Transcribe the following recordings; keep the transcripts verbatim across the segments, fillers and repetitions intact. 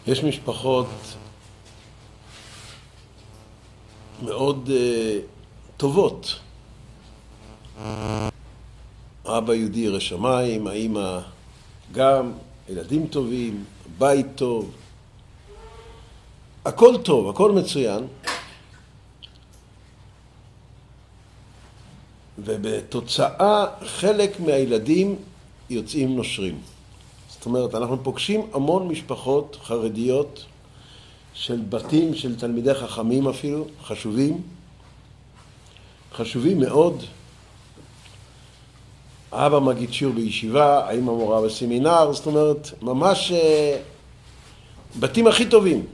יש משפחות מאוד uh, טובות. אבא יהודי ירא שמיים, האמא גם, ילדים טובים, בית טוב. הכל טוב, הכל מצוין. ובתוצאה חלק מהילדים יוצאים נושרים. זאת אומרת, אנחנו פוגשים המון משפחות חרדיות של בתים, של תלמידי חכמים אפילו, חשובים, חשובים מאוד. האבא מגיד שיעור בישיבה, האמא מורה בסמינר, זאת אומרת, ממש בתים הכי טובים.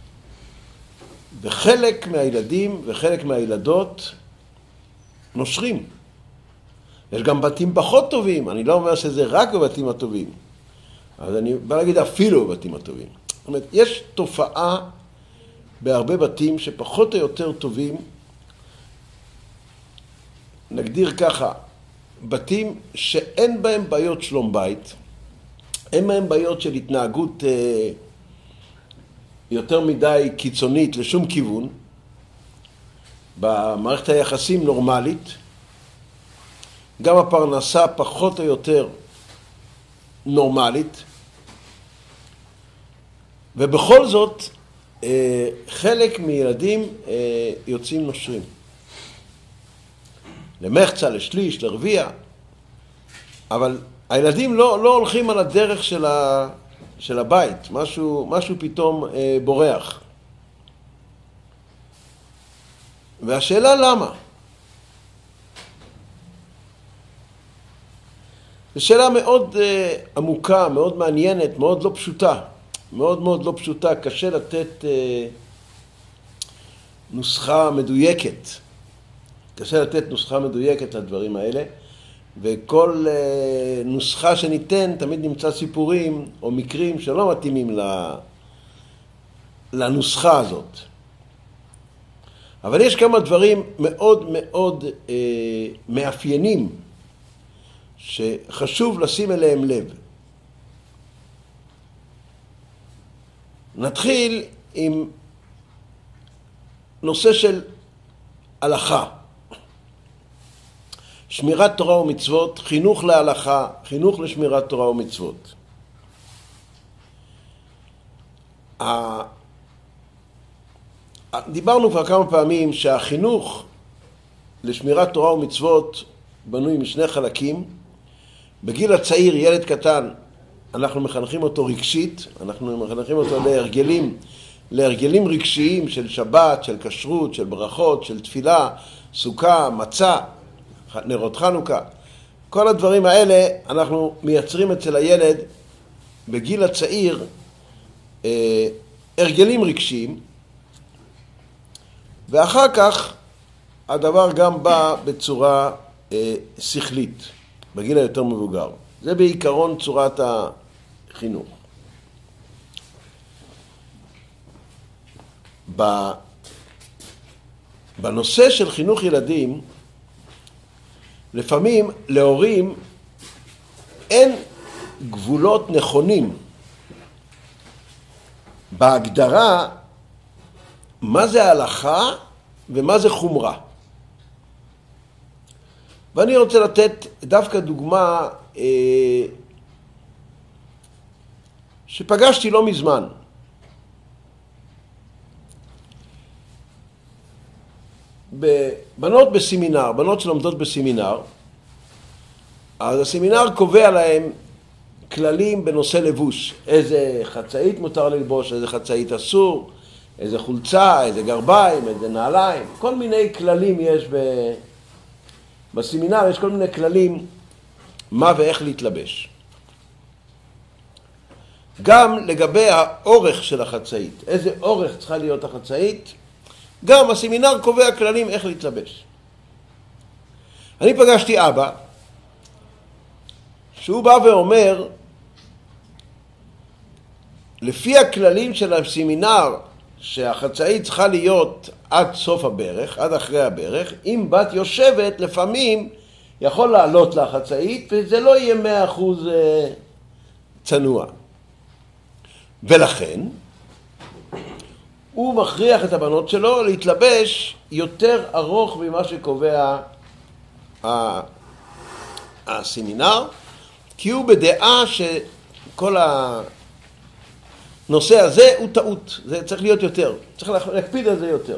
וחלק מהילדים וחלק מהילדות נושרים. יש גם בתים פחות טובים, אני לא אומר שזה רק בבתים הטובים, אבל אני בא להגיד אפילו בבתים הטובים. זאת אומרת, יש תופעה בהרבה בתים שפחות או יותר טובים, נגדיר ככה, בתים שאין בהם בעיות שלום בית, אין בהם בעיות של התנהגות אה, יותר מדי קיצונית לשום כיוון, במערכת היחסים נורמלית, גם הפרנסה פחות או יותר נורמלית, ובכל זאת חלק מילדים יוצאים נושרים. למחצה, לשליש, לרביע, אבל הילדים לא, לא הולכים על הדרך של, ה, של הבית, משהו, משהו פתאום בורח. והשאלה למה? זו שאלה מאוד uh, עמוקה, מאוד מעניינת, מאוד לא פשוטה. מאוד מאוד לא פשוטה, קשה לתת uh, נוסחה מדויקת. קשה לתת נוסחה מדויקת לדברים האלה, וכל uh, נוסחה שניתן תמיד נמצא סיפורים או מקרים שלא מתאימים לנוסחה הזאת. אבל יש כמה דברים מאוד מאוד אה, מאפיינים שחשוב לשים אליהם לב. נתחיל עם נושא של הלכה. שמירת תורה ומצוות, חינוך להלכה, חינוך לשמירת תורה ומצוות. דיברנו כבר כמה פעמים שהחינוך לשמירת תורה ומצוות בנוי משני חלקים. בגיל הצעיר, ילד קטן, אנחנו מחנכים אותו רגשית, אנחנו מחנכים אותו להרגלים, להרגלים רגשיים של שבת, של כשרות, של ברכות, של תפילה, סוכה, מצה, נרות חנוכה. כל הדברים האלה אנחנו מייצרים אצל הילד בגיל הצעיר אה, הרגלים רגשיים, ואחר כך הדבר גם בא בצורה אה, שכלית, בגיל היותר מבוגר. זה בעיקרון צורת החינוך. בנושא של חינוך ילדים, לפעמים להורים אין גבולות נכונים בהגדרה מה זה ההלכה ומה זה חומרה. ואני רוצה לתת דווקא דוגמה אה, שפגשתי לא מזמן. בנות בסמינר, בנות שלומדות בסמינר, אז הסמינר קובע להם כללים בנושא לבוש. איזה חצאית מותר ללבוש, איזה חצאית אסור, איזה חולצה, איזה גרביים, איזה נעליים. כל מיני כללים יש ב... בסמינר, יש כל מיני כללים מה ואיך להתלבש. גם לגבי האורך של החצאית, איזה אורך צריכה להיות החצאית, גם הסמינר קובע כללים איך להתלבש. אני פגשתי אבא, שהוא בא ואומר, לפי הכללים של הסמינר, שהחצאית צריכה להיות עד סוף הברך, עד אחרי הברך, אם בת יושבת, לפעמים יכול לעלות לחצאית, וזה לא יהיה מאה אחוז צנוע. ולכן, הוא מכריח את הבנות שלו להתלבש יותר ארוך ממה שקובע הסמינר, כי הוא בדעה שכל הנושא הזה הוא טעות, זה צריך להיות יותר, צריך להקפיד על זה יותר.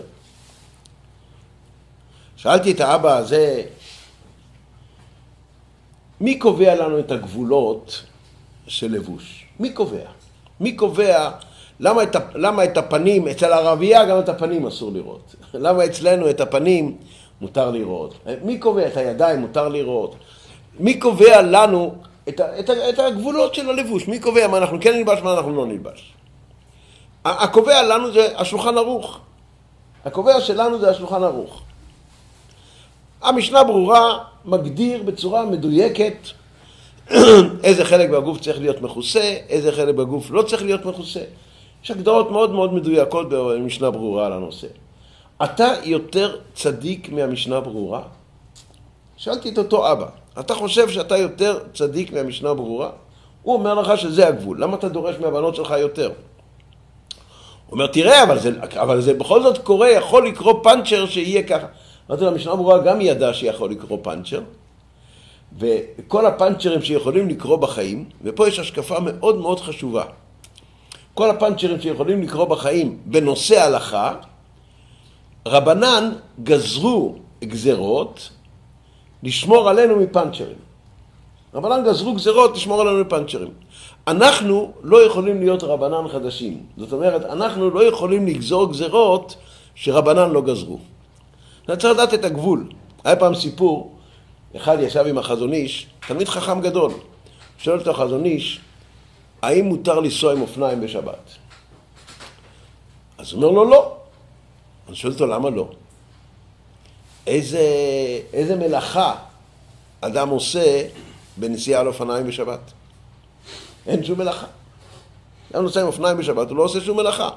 שאלתי את האבא הזה, מי קובע לנו את הגבולות של לבוש? מי קובע? מי קובע למה את, למה את הפנים, אצל הערבייה גם את הפנים אסור לראות? למה אצלנו את הפנים מותר לראות? מי קובע את הידיים מותר לראות? מי קובע לנו את, את, את הגבולות של הלבוש? מי קובע מה אנחנו כן נלבש, מה אנחנו לא נלבש? הקובע לנו זה השולחן ערוך. הקובע שלנו זה השולחן ערוך. המשנה ברורה מגדיר בצורה מדויקת איזה חלק בגוף צריך להיות מכוסה, איזה חלק בגוף לא צריך להיות מכוסה. יש הגדרות מאוד מאוד מדויקות במשנה ברורה על הנושא. אתה יותר צדיק מהמשנה ברורה? שאלתי את אותו אבא, אתה חושב שאתה יותר צדיק מהמשנה ברורה? הוא אומר לך שזה הגבול, למה אתה דורש מהבנות שלך יותר? הוא אומר, תראה, אבל זה, אבל זה בכל זאת קורה, יכול לקרוא פנצ'ר שיהיה ככה. אמרתי לה, המשנה ברורה גם ידע שיכול לקרוא פנצ'ר, וכל הפנצ'רים שיכולים לקרוא בחיים, ופה יש השקפה מאוד מאוד חשובה. כל הפנצ'רים שיכולים לקרוא בחיים בנושא הלכה, רבנן גזרו גזרות לשמור עלינו מפנצ'רים. רבנן גזרו גזרות לשמור עלינו מפנצ'רים. אנחנו לא יכולים להיות רבנן חדשים. זאת אומרת, אנחנו לא יכולים לגזור גזרות שרבנן לא גזרו. אני צריך לדעת את הגבול. היה פעם סיפור, אחד ישב עם החזון איש, תלמיד חכם גדול. שואל אותו החזון איש, האם מותר לנסוע עם אופניים בשבת? אז הוא אומר לו לא. אני שואל אותו למה לא? איזה, איזה מלאכה אדם עושה בנסיעה על אופניים בשבת? אין שום מלאכה. אדם נוסע עם אופניים בשבת, הוא לא עושה שום מלאכה.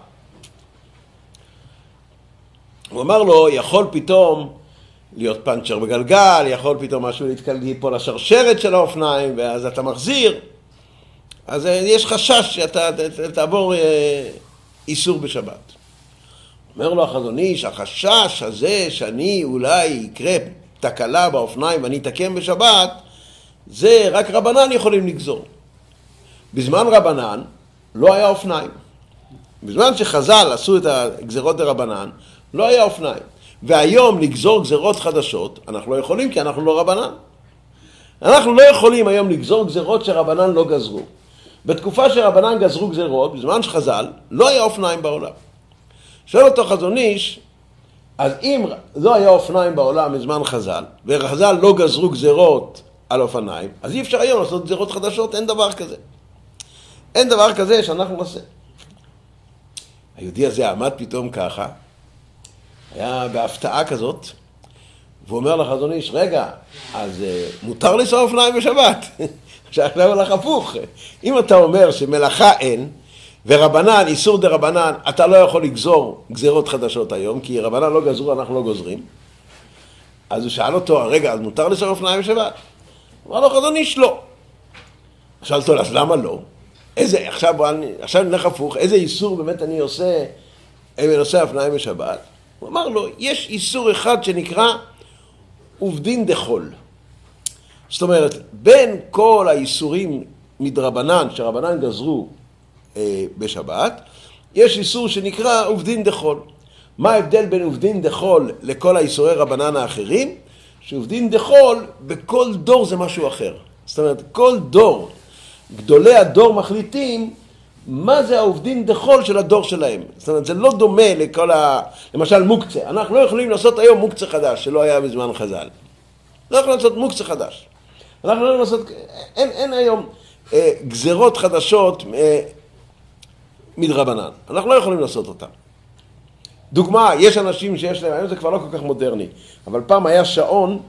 הוא אמר לו, יכול פתאום להיות פנצ'ר בגלגל, יכול פתאום משהו להתקלגי פה לשרשרת של האופניים, ואז אתה מחזיר. אז יש חשש שאתה תעבור איסור בשבת. אומר לו החזון איש, החשש הזה שאני אולי יקרה תקלה באופניים ואני אתקם בשבת, זה רק רבנן יכולים לגזור. בזמן רבנן לא היה אופניים. בזמן שחז"ל עשו את הגזרות דרבנן, לא היה אופניים. והיום לגזור גזרות חדשות, אנחנו לא יכולים כי אנחנו לא רבנן. אנחנו לא יכולים היום לגזור גזרות שרבנן לא גזרו. בתקופה שרבנן גזרו גזרות, בזמן שחז"ל, לא היה אופניים בעולם. שואל אותו חזון איש, אז אם לא היה אופניים בעולם מזמן חז"ל, וחז"ל לא גזרו גזרות על אופניים, אז אי אפשר היום לעשות גזרות חדשות, אין דבר כזה. אין דבר כזה שאנחנו נעשה. היהודי הזה עמד פתאום ככה, היה בהפתעה כזאת, והוא אומר לחזון איש, רגע, אז מותר לנסוע אופניים בשבת? שעכשיו הולך הפוך. אם אתה אומר שמלאכה אין, ורבנן, איסור דרבנן, אתה לא יכול לגזור גזרות חדשות היום, כי רבנן לא גזרו, אנחנו לא גוזרים. אז הוא שאל אותו, רגע, אז מותר לנסוע אופניים בשבת? הוא אמר לו, חזון איש, לא. שאל אותו, אז למה לא? איזה, עכשיו, עכשיו נלך הפוך, איזה איסור באמת אני עושה, אני נוסע אופניים בשבת? הוא אמר לו, יש איסור אחד שנקרא עובדין דחול. זאת אומרת, בין כל האיסורים מדרבנן, שרבנן גזרו אה, בשבת, יש איסור שנקרא עובדין דחול. מה ההבדל בין עובדין דחול לכל האיסורי רבנן האחרים? שעובדין דחול בכל דור זה משהו אחר. זאת אומרת, כל דור, גדולי הדור מחליטים מה זה העובדין דחול של הדור שלהם. זאת אומרת, זה לא דומה לכל ה... למשל מוקצה. אנחנו לא יכולים לעשות היום מוקצה חדש, שלא היה בזמן חז"ל. לא יכולים לעשות מוקצה חדש. אנחנו לא יכולים לעשות... אין, אין היום אה, גזרות חדשות אה, מדרבנן. אנחנו לא יכולים לעשות אותן. דוגמה, יש אנשים שיש להם, היום זה כבר לא כל כך מודרני, אבל פעם היה שעון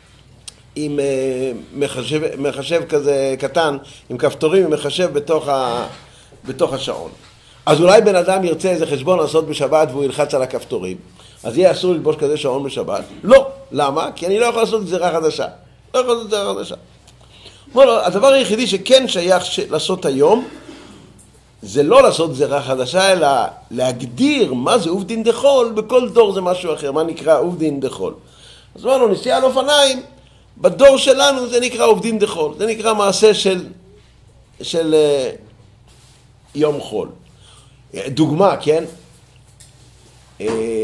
עם אה, מחשב, מחשב כזה קטן, עם כפתורים ומחשב בתוך ה... בתוך השעון. אז אולי בן אדם ירצה איזה חשבון לעשות בשבת והוא ילחץ על הכפתורים. אז יהיה אסור ללבוש כזה שעון בשבת? לא. למה? כי אני לא יכול לעשות גזירה חדשה. לא יכול לעשות גזירה חדשה. אומר לו, הדבר היחידי שכן שייך לעשות היום, זה לא לעשות גזירה חדשה, אלא להגדיר מה זה עובדין דחול, בכל דור זה משהו אחר, מה נקרא עובדין דחול. אז אמרנו, נסיעה על אופניים, בדור שלנו זה נקרא עובדין דחול, זה נקרא מעשה של, של uh, יום חול. דוגמה, כן? Uh,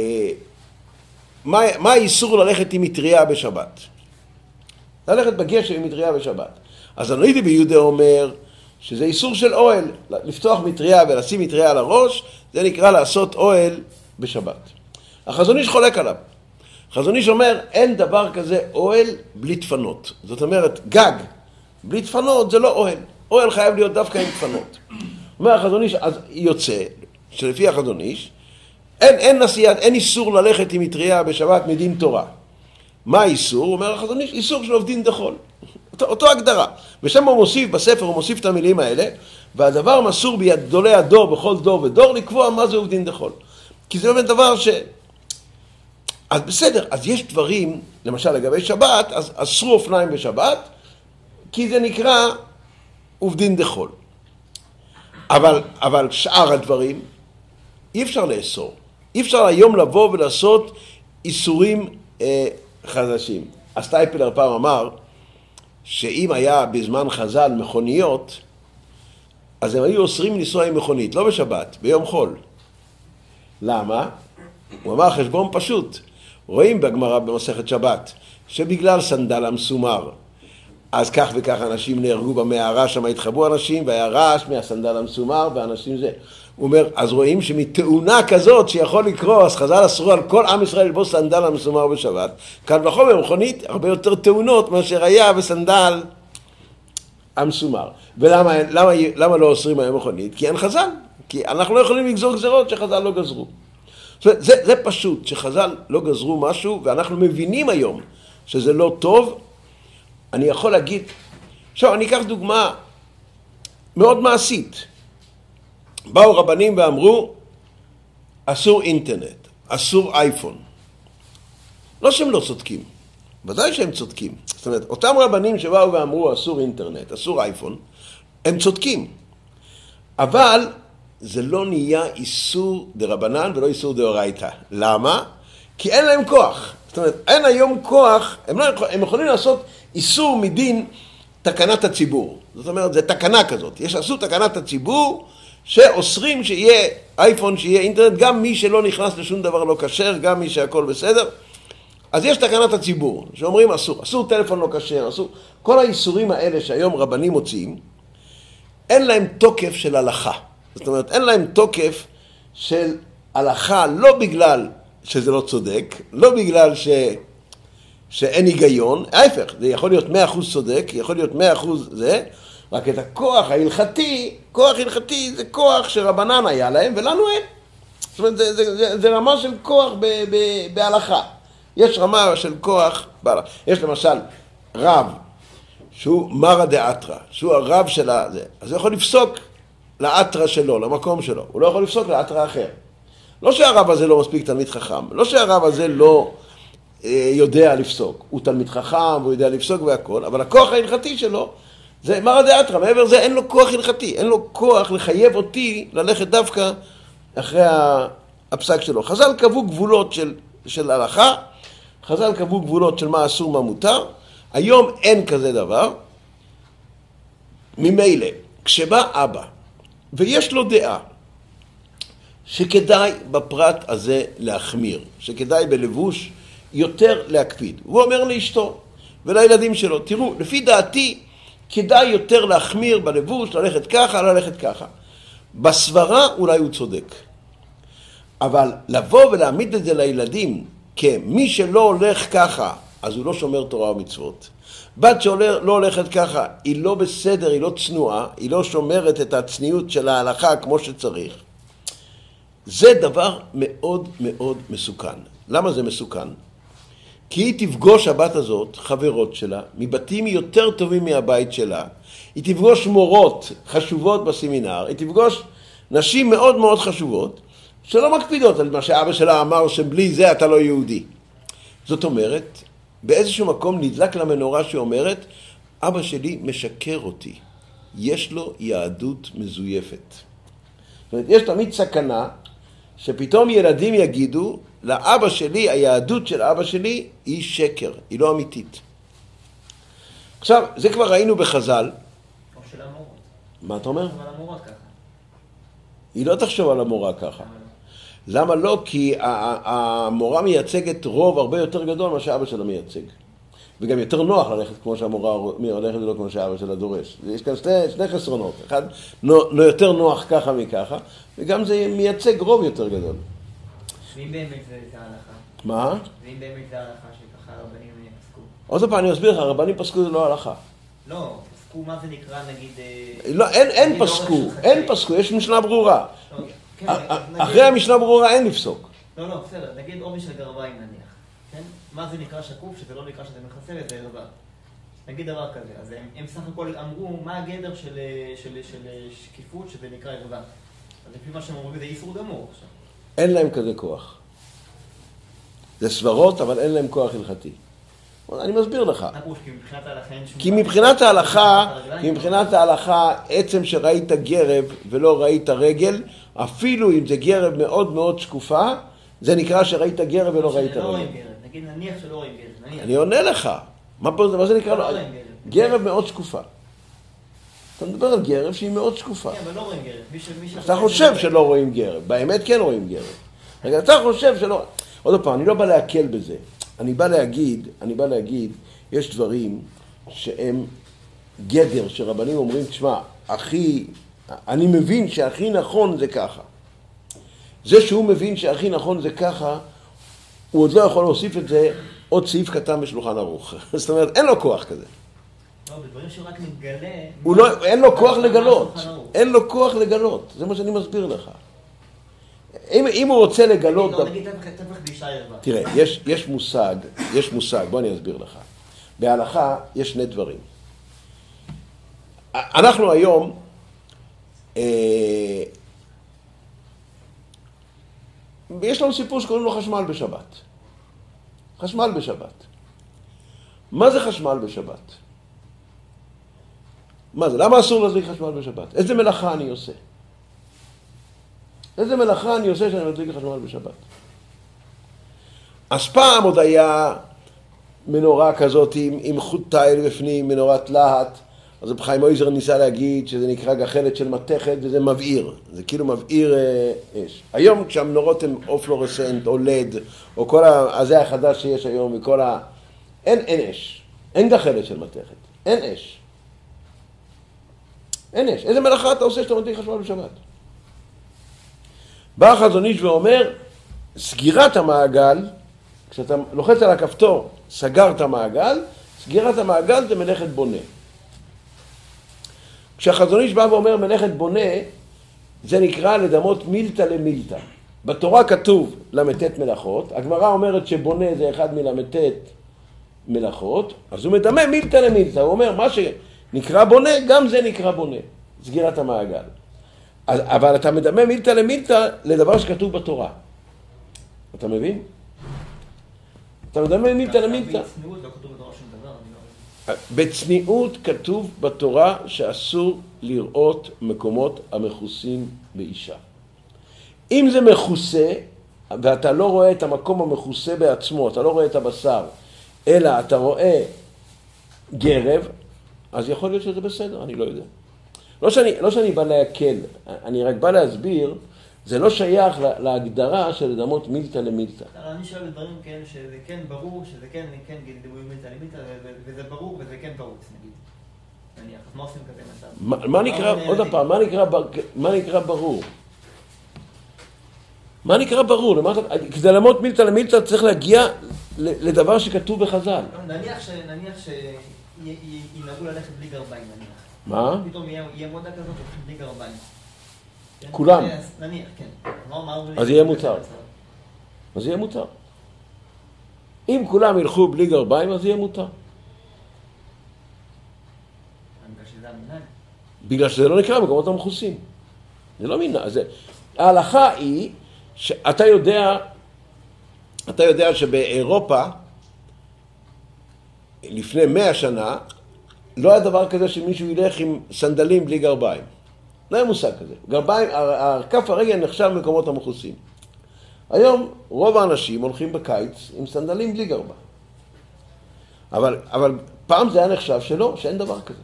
מה, מה האיסור ללכת עם מטריה בשבת? ללכת בגשם עם מטריה בשבת. אז הנוידי ביהודה אומר שזה איסור של אוהל, לפתוח מטריה ולשים מטריה על הראש, זה נקרא לעשות אוהל בשבת. החזון איש חולק עליו. החזון איש אומר, אין דבר כזה אוהל בלי דפנות. זאת אומרת, גג בלי דפנות זה לא אוהל. אוהל חייב להיות דווקא עם דפנות. אומר החזון איש, אז יוצא, שלפי החזון איש, אין, אין נסיעת, אין איסור ללכת עם מטריה בשבת מדין תורה. מה האיסור? אומר החזון איש, איסור של עובדין דחול. אותו, אותו הגדרה. ושם הוא מוסיף, בספר הוא מוסיף את המילים האלה, והדבר מסור ביד גדולי הדור בכל דור ודור לקבוע מה זה עובדין דחול. כי זה באמת דבר ש... אז בסדר, אז יש דברים, למשל לגבי שבת, אז אסרו אופניים בשבת, כי זה נקרא עובדין דחול. אבל, אבל שאר הדברים, אי אפשר לאסור. אי אפשר היום לבוא ולעשות איסורים אה, חדשים. הסטייפלר פעם אמר, שאם היה בזמן חז"ל מכוניות, אז הם היו אוסרים לנסוע עם מכונית, לא בשבת, ביום חול. למה? הוא אמר חשבון פשוט. רואים בגמרא במסכת שבת, שבגלל סנדל המסומר, אז כך וכך אנשים נהרגו במערה, שם התחבאו אנשים, והיה רעש מהסנדל המסומר, ואנשים זה. הוא אומר, אז רואים שמתאונה כזאת שיכול לקרוא, אז חז"ל אסרו על כל עם ישראל לבוא סנדל המסומר בשבת. כאן וחומר מכונית הרבה יותר תאונות מאשר היה בסנדל המסומר. ולמה למה, למה לא אוסרים היום מכונית? כי אין חז"ל. כי אנחנו לא יכולים לגזור גזרות שחז"ל לא גזרו. זה, זה פשוט, שחז"ל לא גזרו משהו, ואנחנו מבינים היום שזה לא טוב. אני יכול להגיד, עכשיו אני אקח דוגמה מאוד מעשית. באו רבנים ואמרו, אסור אינטרנט, אסור אייפון. לא שהם לא צודקים, ודאי שהם צודקים. זאת אומרת, אותם רבנים שבאו ואמרו, אסור אינטרנט, אסור אייפון, הם צודקים. אבל זה לא נהיה איסור דרבנן ולא איסור דאורייתא. למה? כי אין להם כוח. זאת אומרת, אין היום כוח, הם, לא, הם יכולים לעשות איסור מדין תקנת הציבור. זאת אומרת, זה תקנה כזאת. יש עשו תקנת הציבור, שאוסרים שיהיה אייפון, שיהיה אינטרנט, גם מי שלא נכנס לשום דבר לא כשר, גם מי שהכל בסדר. אז יש תקנת הציבור, שאומרים אסור, אסור טלפון לא כשר, אסור. כל האיסורים האלה שהיום רבנים מוציאים, אין להם תוקף של הלכה. זאת אומרת, אין להם תוקף של הלכה, לא בגלל שזה לא צודק, לא בגלל ש... שאין היגיון, ההפך, זה יכול להיות מאה אחוז צודק, יכול להיות מאה אחוז זה, רק את הכוח ההלכתי, כוח הלכתי זה כוח שרבנן היה להם ולנו אין. זאת אומרת, זה, זה, זה, זה רמה של כוח ב, ב, בהלכה. יש רמה של כוח בהלכה. יש למשל רב, שהוא מרא דאתרא, שהוא הרב של זה. אז הוא יכול לפסוק לאתרא שלו, למקום שלו. הוא לא יכול לפסוק לאתרא אחר. לא שהרב הזה לא מספיק תלמיד חכם, לא שהרב הזה לא אה, יודע לפסוק. הוא תלמיד חכם, הוא יודע לפסוק והכל, אבל הכוח ההלכתי שלו, זה מרא דאתרא, מעבר זה אין לו כוח הלכתי, אין לו כוח לחייב אותי ללכת דווקא אחרי הפסק שלו. חז"ל קבעו גבולות של, של הלכה, חז"ל קבעו גבולות של מה אסור, מה מותר, היום אין כזה דבר. ממילא, כשבא אבא ויש לו דעה שכדאי בפרט הזה להחמיר, שכדאי בלבוש יותר להקפיד, הוא אומר לאשתו ולילדים שלו, תראו, לפי דעתי, כדאי יותר להחמיר בלבוש, ללכת ככה, ללכת ככה. בסברה אולי הוא צודק. אבל לבוא ולהעמיד את זה לילדים, כמי שלא הולך ככה, אז הוא לא שומר תורה ומצוות. בת שלא הולכת ככה, היא לא בסדר, היא לא צנועה, היא לא שומרת את הצניעות של ההלכה כמו שצריך. זה דבר מאוד מאוד מסוכן. למה זה מסוכן? כי היא תפגוש הבת הזאת, חברות שלה, מבתים יותר טובים מהבית שלה. היא תפגוש מורות חשובות בסמינר, היא תפגוש נשים מאוד מאוד חשובות, שלא מקפידות על מה שאבא שלה אמר, שבלי זה אתה לא יהודי. זאת אומרת, באיזשהו מקום נדלק למנורה שאומרת, אבא שלי משקר אותי, יש לו יהדות מזויפת. זאת אומרת, יש תמיד סכנה שפתאום ילדים יגידו, לאבא שלי, היהדות של אבא שלי היא שקר, היא לא אמיתית. עכשיו, זה כבר ראינו בחז"ל. או של המורות. מה אתה אומר? אבל המורות ככה. היא לא תחשוב על המורה ככה. למה לא? כי המורה מייצגת רוב הרבה יותר גדול ממה שאבא שלה מייצג. וגם יותר נוח ללכת כמו שהמורה הולכת ולא כמו שאבא שלה דורש. יש כאן שני, שני חסרונות. אחד, נו, יותר נוח ככה מככה, וגם זה מייצג רוב יותר גדול. ואם באמת זה ההלכה? מה? ואם באמת זה ההלכה שככה הרבנים פסקו? עוד פעם, אני אסביר לך, הרבנים פסקו זה לא הלכה. לא, פסקו מה זה נקרא נגיד... לא, אין, אין פסקו, אין פסקו, יש משנה ברורה. כן, אחרי המשנה ברורה אין לפסוק. לא, לא, בסדר, נגיד עובי של גרביים נניח. כן? מה זה נקרא שקוף, שזה לא נקרא שזה מכסה וזה ערווה. נגיד דבר כזה, אז הם, הם סך הכל אמרו מה הגדר של, של, של, של שקיפות שזה נקרא ערווה. אז לפי מה שהם אומרים זה איסור גמור עכשיו. אין להם כזה כוח. זה סברות, אבל אין להם כוח הלכתי. אני מסביר לך. כי מבחינת ההלכה, כי מבחינת ההלכה, עצם שראית גרב ולא ראית רגל, אפילו אם זה גרב מאוד מאוד שקופה, זה נקרא שראית גרב ולא ראית רגל. נגיד נניח שלא רואים גרב. אני עונה לך. מה זה נקרא? גרב מאוד שקופה. אתה מדבר על גרב שהיא מאוד שקופה. כן, אבל לא רואים גרב. אתה חושב שלא רואים גרב. באמת כן רואים גרב. רגע, אתה חושב שלא... עוד פעם, אני לא בא להקל בזה. אני בא להגיד, אני בא להגיד, יש דברים שהם גדר, שרבנים אומרים, תשמע, הכי, אני מבין שהכי נכון זה ככה. זה שהוא מבין שהכי נכון זה ככה, הוא עוד לא יכול להוסיף את זה עוד סעיף קטן בשולחן ערוך. זאת אומרת, אין לו כוח כזה. לא, בדברים שהוא רק מגלה... הוא לא, אין לו כוח לגלות. אין לו כוח לגלות. זה מה שאני מסביר לך. אם, אם הוא רוצה לגלות... לא, נגיד, תפך באישה ערווה. תראה, יש, יש מושג, יש מושג, בוא אני אסביר לך. בהלכה יש שני דברים. אנחנו היום, אה, יש לנו סיפור שקוראים לו חשמל בשבת. חשמל בשבת. מה זה חשמל בשבת? מה זה? למה אסור להדליק חשמל בשבת? איזה מלאכה אני עושה? איזה מלאכה אני עושה שאני מדליק חשמל בשבת? אז פעם עוד היה מנורה כזאת עם, עם חוט תיל בפנים, מנורת להט. אז רב חיים עוזר ניסה להגיד שזה נקרא גחלת של מתכת וזה מבעיר. זה כאילו מבעיר אה, אש. היום כשהמנורות הן או פלורסנט או לד, או כל הזה החדש שיש היום, וכל ה... אין, אין אש. אין גחלת של מתכת. אין אש. אין אש. איזה מלאכה אתה עושה שאתה מדליק חשמל בשבת? בא החזון איש ואומר, סגירת המעגל, כשאתה לוחץ על הכפתור, סגרת המעגל, סגירת המעגל זה מלאכת בונה. כשהחזון איש בא ואומר מלאכת בונה, זה נקרא לדמות מילתא למילתא. בתורה כתוב למתת מלאכות, הגמרא אומרת שבונה זה אחד מלמתת מלאכות, אז הוא מדמה מילתא למילתא, הוא אומר מה שנקרא בונה, גם זה נקרא בונה, סגירת המעגל. אבל אתה מדמה מילתא למילתא לדבר שכתוב בתורה. אתה מבין? אתה מדמה מילתא למילתא. בצניעות לא כתוב בתורה שום דבר, אני לא... בצניעות כתוב בתורה שאסור לראות מקומות המכוסים באישה. אם זה מכוסה, ואתה לא רואה את המקום המכוסה בעצמו, אתה לא רואה את הבשר, אלא אתה רואה גרב, אז יכול להיות שזה בסדר, אני לא יודע. לא שאני, לא שאני בא להקל, אני רק בא להסביר, זה לא שייך להגדרה של לדמות מילתא למילתא. אני שואל דברים כן, שזה כן ברור, שזה כן, כן דימוי מילתא למילתא, וזה ברור וזה כן פרוץ, נגיד. נניח, אז מה עושים כזה מצב? מה נקרא, עוד הפעם, מה נקרא ברור? מה נקרא ברור? כדי לדמות מילתא למילתא צריך להגיע לדבר שכתוב בחז"ל. נניח שינהגו ללכת בלי גרביים, נניח. מה? פתאום יהיה מודה כזאת, הולכים בלי גרביים. כולם. נניח, כן. אז יהיה מותר. אז יהיה מותר. אם כולם ילכו בלי גרביים, אז יהיה מותר. בגלל שזה המנהג. בגלל שזה לא נקרא מקומות המכוסים. זה לא מנהג. ההלכה היא שאתה יודע, אתה יודע שבאירופה, לפני מאה שנה, לא היה דבר כזה שמישהו ילך עם סנדלים בלי גרביים. לא היה מושג כזה. גרביים, כף הרגל נחשב במקומות המכוסים. היום רוב האנשים הולכים בקיץ עם סנדלים בלי גרבה. אבל, אבל פעם זה היה נחשב שלא, שאין דבר כזה.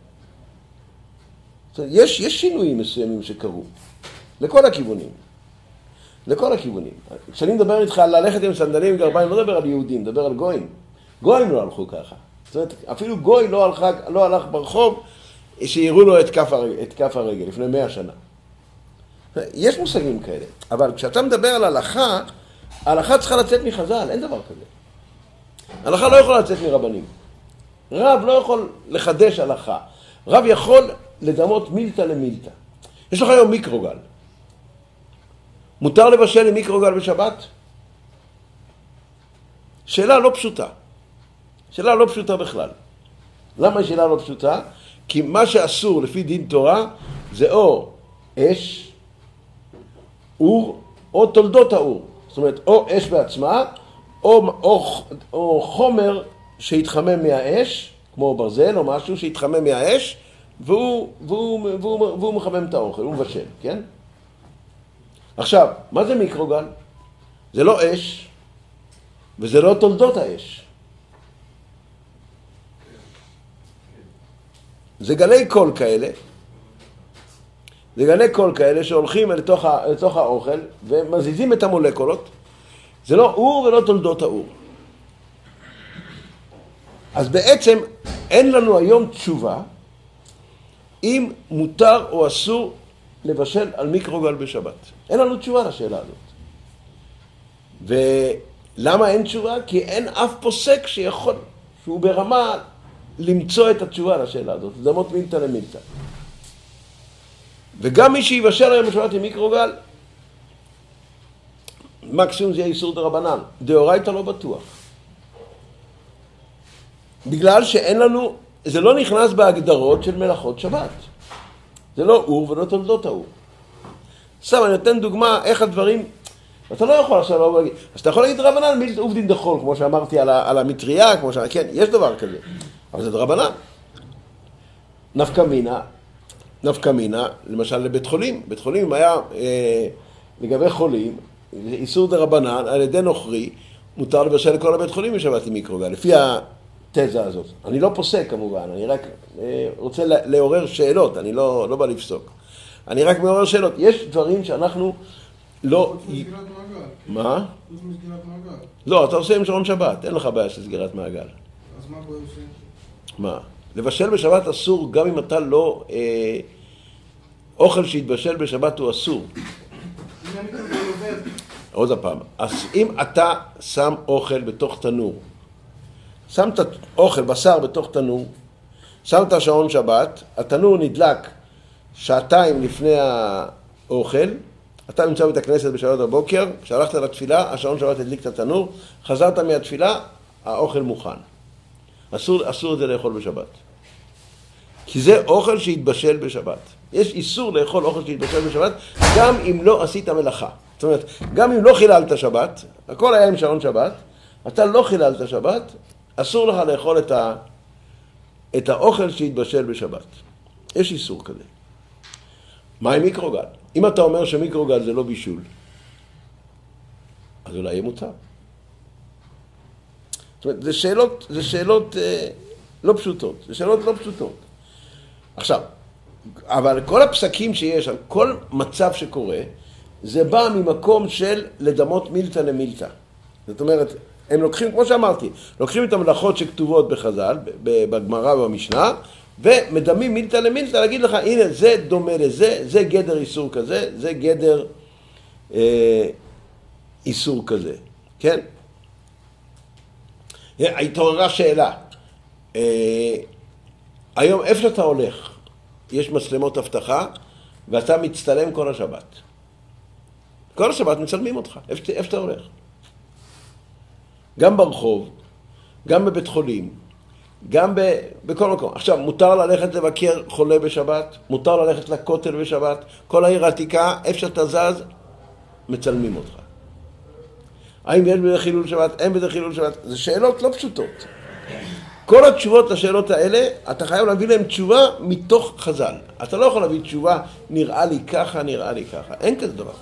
יש, יש שינויים מסוימים שקרו, לכל הכיוונים. לכל הכיוונים. כשאני מדבר איתך על ללכת עם סנדלים וגרביים, לא מדבר על יהודים, מדבר על גויים. גויים לא הלכו ככה. זאת אומרת, אפילו גוי לא הלך, לא הלך ברחוב שיראו לו את כף הרגל, את כף הרגל לפני מאה שנה. יש מושגים כאלה, אבל כשאתה מדבר על הלכה, ההלכה צריכה לצאת מחז"ל, אין דבר כזה. ההלכה לא יכולה לצאת מרבנים. רב לא יכול לחדש הלכה. רב יכול לדמות מילתא למילתא. יש לך היום מיקרוגל. מותר לבשל עם מיקרוגל בשבת? שאלה לא פשוטה. שאלה לא פשוטה בכלל. למה שאלה לא פשוטה? כי מה שאסור לפי דין תורה זה או אש, אור, או תולדות האור. זאת אומרת, או אש בעצמה, או, או, או חומר שהתחמם מהאש, כמו ברזל או משהו שהתחמם מהאש, והוא, והוא, והוא, והוא מחמם את האוכל, הוא מבשל, כן? עכשיו, מה זה מיקרוגל? זה לא אש, וזה לא תולדות האש. זה גלי קול כאלה, זה גלי קול כאלה שהולכים לתוך, ה, לתוך האוכל ומזיזים את המולקולות. זה לא אור ולא תולדות האור. אז בעצם אין לנו היום תשובה אם מותר או אסור לבשל על מיקרוגל בשבת. אין לנו תשובה לשאלה הזאת. ולמה אין תשובה? כי אין אף פוסק שיכול, שהוא ברמה למצוא את התשובה לשאלה הזאת, לדמות מילתא למילתא. וגם מי שיבשל היום בשבת עם מיקרוגל, מקסימום זה יהיה איסור דרבנן. דאורייתא לא בטוח. בגלל שאין לנו, זה לא נכנס בהגדרות של מלאכות שבת. זה לא אור ולא תולדות האור. עכשיו אני נותן דוגמה איך הדברים, אתה לא יכול עכשיו לבוא להגיד, אז אתה יכול להגיד דרבנן מילתא עובדין דחול, כמו שאמרתי על, ה, על המטריה, כמו שאמרתי, כן, יש דבר כזה. אבל זה דרבנן. נפקא מינה, נפקא מינה, למשל לבית חולים. בית חולים אם היה אה, לגבי חולים, איסור דרבנן על ידי נוכרי, מותר לבשל לכל הבית חולים בשבת עם מיקרוגל, לפי התזה הזאת. אני לא פוסק כמובן, אני רק אה, רוצה לעורר שאלות, אני לא, לא בא לפסוק. אני רק מעורר שאלות. יש דברים שאנחנו לא... חוץ מסגירת מעגל. מה? חוץ מסגירת מעגל. לא, אתה עושה עם שעון שבת, אין לך בעיה של סגירת מעגל. אז מה בוא עושה? מה? לבשל בשבת אסור גם אם אתה לא... אה, אוכל שהתבשל בשבת הוא אסור. אם אני כבר עובד. עוד הפעם. אז אם אתה שם אוכל בתוך תנור, שמת אוכל, בשר בתוך תנור, שמת שעון שבת, התנור נדלק שעתיים לפני האוכל, אתה נמצא בית הכנסת בשעות הבוקר, כשהלכת לתפילה, השעון שבת הדליק את התנור, חזרת מהתפילה, האוכל מוכן. אסור, אסור את זה לאכול בשבת. כי זה אוכל שהתבשל בשבת. יש איסור לאכול אוכל שהתבשל בשבת, גם אם לא עשית מלאכה. זאת אומרת, גם אם לא חיללת שבת, הכל היה עם שעון שבת, אתה לא חיללת שבת, אסור לך לאכול את, ה, את האוכל שהתבשל בשבת. יש איסור כזה. מה עם מיקרוגל? אם אתה אומר שמיקרוגל זה לא בישול, אז אולי יהיה מותר. זאת אומרת, זה שאלות, זה שאלות אה, לא פשוטות. זה שאלות לא פשוטות. עכשיו, אבל כל הפסקים שיש, על כל מצב שקורה, זה בא ממקום של לדמות מילתא למילתא. זאת אומרת, הם לוקחים, כמו שאמרתי, לוקחים את המלאכות שכתובות בחז"ל, בגמרא ובמשנה, ומדמים מילתא למילתא, להגיד לך, הנה, זה דומה לזה, זה גדר איסור כזה, זה גדר אה, איסור כזה. כן? התעוררה שאלה. אה, היום, איפה שאתה הולך, יש מצלמות אבטחה, ואתה מצטלם כל השבת. כל השבת מצלמים אותך, איפה, איפה שאתה הולך. גם ברחוב, גם בבית חולים, גם ב, בכל מקום. עכשיו, מותר ללכת לבקר חולה בשבת, מותר ללכת לכותל בשבת, כל העיר העתיקה, איפה שאתה זז, מצלמים אותך. האם יש בזה חילול שבת? אין בזה חילול שבת? זה שאלות לא פשוטות. כל התשובות לשאלות האלה, אתה חייב להביא להם תשובה מתוך חז"ל. אתה לא יכול להביא תשובה, נראה לי ככה, נראה לי ככה. אין כזה דבר.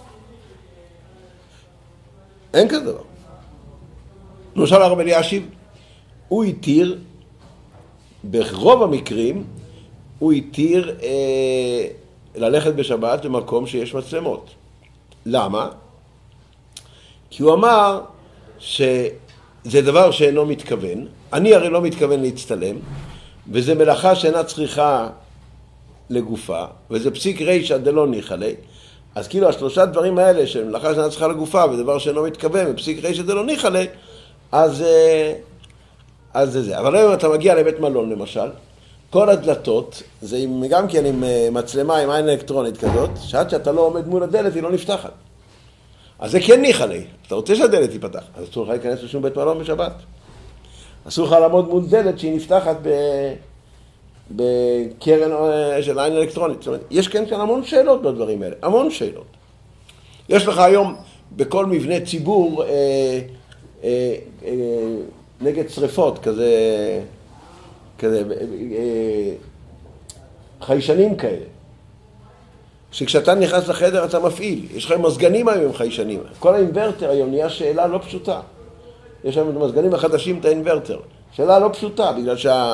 אין כזה דבר. למשל הרב אלישיב, הוא התיר, ברוב המקרים, הוא התיר אה, ללכת בשבת במקום שיש מצלמות. למה? כי הוא אמר שזה דבר שאינו מתכוון, אני הרי לא מתכוון להצטלם, וזה מלאכה שאינה צריכה לגופה, וזה פסיק רישא דלא ניחא ליה, אז כאילו השלושה דברים האלה של מלאכה שאינה צריכה לגופה, ודבר שאינו מתכוון, ופסיק רישא דלא ניחא ליה, אז, אז זה זה. אבל היום אתה מגיע לבית מלון למשל, כל הדלתות, זה עם, גם כן עם מצלמה, עם עין אלקטרונית כזאת, שעד שאתה לא עומד מול הדלת היא לא נפתחת. אז זה כן ניחא ליה. אתה רוצה שהדלת תיפתח, אז אסור לך להיכנס לשום בית מלון בשבת. אסור לך לעמוד מול דלת שהיא נפתחת ב... בקרן של עין אלקטרונית. זאת אומרת, יש כן כאן המון שאלות בדברים האלה, המון שאלות. יש לך היום בכל מבנה ציבור אה, אה, אה, נגד שריפות, כזה, כזה אה, חיישנים כאלה. שכשאתה נכנס לחדר אתה מפעיל, יש לך מזגנים היום עם חיישנים. כל האינברטר היום נהיה שאלה לא פשוטה. יש היום מזגנים החדשים את האינברטר. שאלה לא פשוטה, בגלל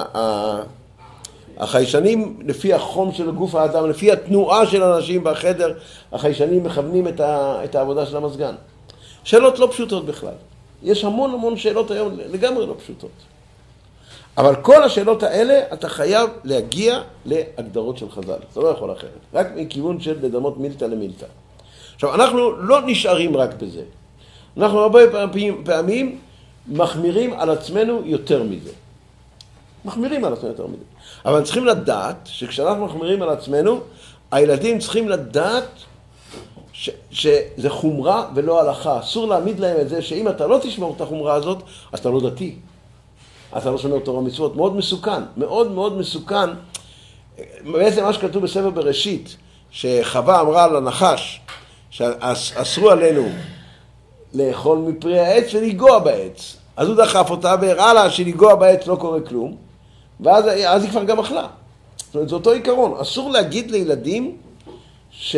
שהחיישנים, שה, לפי החום של גוף האדם, לפי התנועה של אנשים בחדר, החיישנים מכוונים את, ה, את העבודה של המזגן. שאלות לא פשוטות בכלל. יש המון המון שאלות היום לגמרי לא פשוטות. אבל כל השאלות האלה אתה חייב להגיע להגדרות של חז"ל. זה לא יכול אחרת. רק מכיוון של לדמות מילתא למילתא. עכשיו, אנחנו לא נשארים רק בזה. אנחנו הרבה פעמים, פעמים מחמירים על עצמנו יותר מזה. מחמירים על עצמנו יותר מזה. אבל צריכים לדעת שכשאנחנו מחמירים על עצמנו, הילדים צריכים לדעת ש, שזה חומרה ולא הלכה. אסור להעמיד להם את זה שאם אתה לא תשמור את החומרה הזאת, אז אתה לא דתי. אתה לא שומר תורה ומצוות. מאוד מסוכן. מאוד מאוד מסוכן. בעצם מה שכתוב בספר בראשית, שחווה אמרה לנחש, שאסרו עלינו לאכול מפרי העץ ולגוע בעץ. אז הוא דחף אותה והראה לה שלגוע בעץ לא קורה כלום, ואז אז היא כבר גם אכלה. זאת אומרת, זה אותו עיקרון. אסור להגיד לילדים ש,